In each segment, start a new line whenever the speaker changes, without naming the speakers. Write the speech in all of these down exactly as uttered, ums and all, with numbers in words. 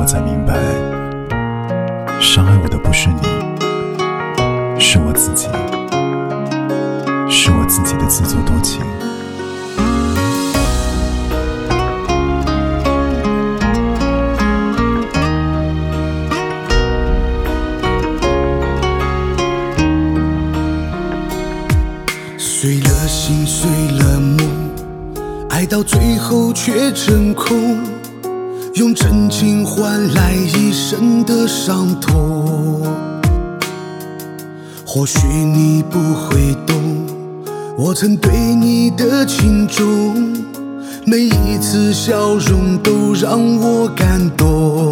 才明白，伤害我的不是你，是我自己，是我自己的自作多情。
碎了心，碎了梦，爱到最后却成空，用真情换来一生的伤痛。或许你不会懂，我曾对你的情重，每一次笑容都让我感动。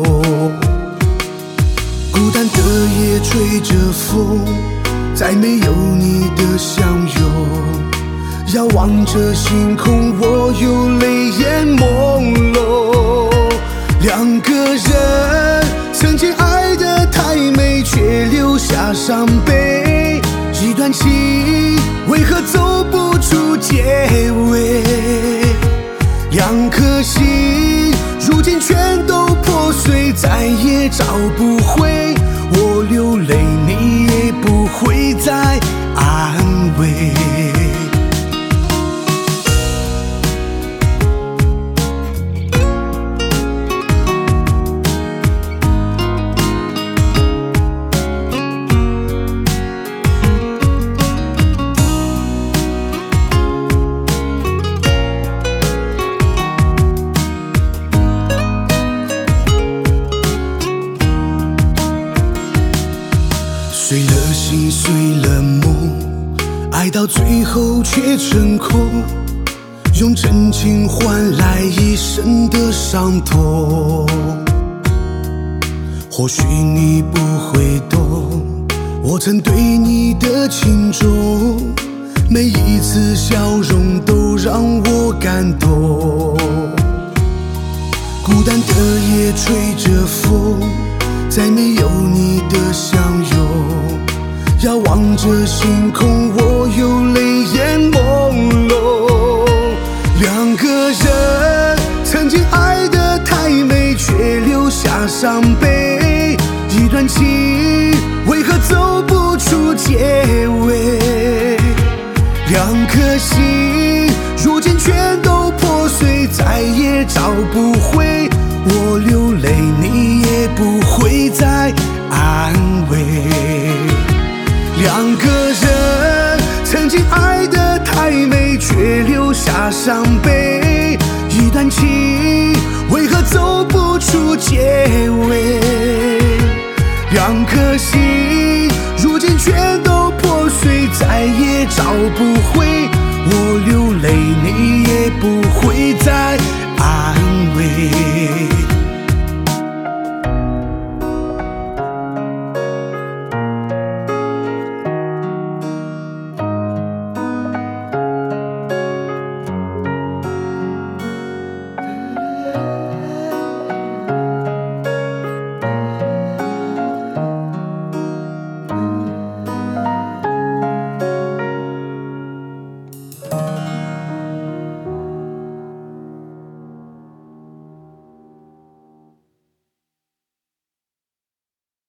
孤单的夜吹着风，再没有你的相拥，遥望着星空，我有泪眼朦胧。两个人曾经爱得太美，却留下伤悲。一段情为何走不出结尾？两颗心如今全都破碎，再也找不回。我流泪，你也不会再安慰。碎了心，碎了梦，爱到最后却成空，用真情换来一生的伤痛。或许你不会懂，我曾对你的情重，每一次笑容都让我感动。孤单的夜吹着风，再没有你的相拥，遥望着星空，我有泪眼朦胧。两个人曾经爱得太美，却留下伤悲。一段情为何走不出结尾？两颗心如今全都破碎，再也找不回。我流泪，你也不会再安慰。两个人曾经爱得太美，却留下伤悲。一段情为何走不出结尾？两颗心如今全都破碎，再也找不回。我流泪，你也不会再安慰。